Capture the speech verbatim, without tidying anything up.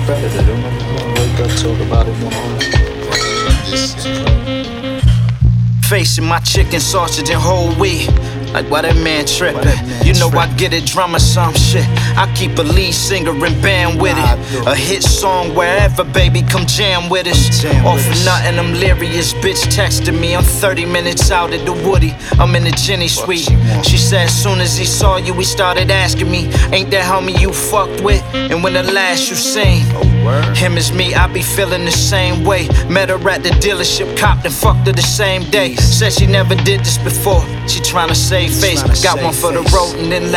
credited him. I'm gonna wake up, talk about it more. Facing my chicken, sausage, and whole wheat. Like, why that man trippin'? You know I get it, drama some shit. I keep a lead singer and band with it. A hit song wherever, baby, come jam with us. All for nothing, I'm lyrious. Bitch texting me, I'm thirty minutes out at the Woody. I'm in the Jenny suite. She said as soon as he saw you, he started asking me, ain't that homie you fucked with? And when the last you seen? Him as me, I be feeling the same way. Met her at the dealership, copped and fucked her the same day. Said she never did this before. She tryna save face. Got one for the road and then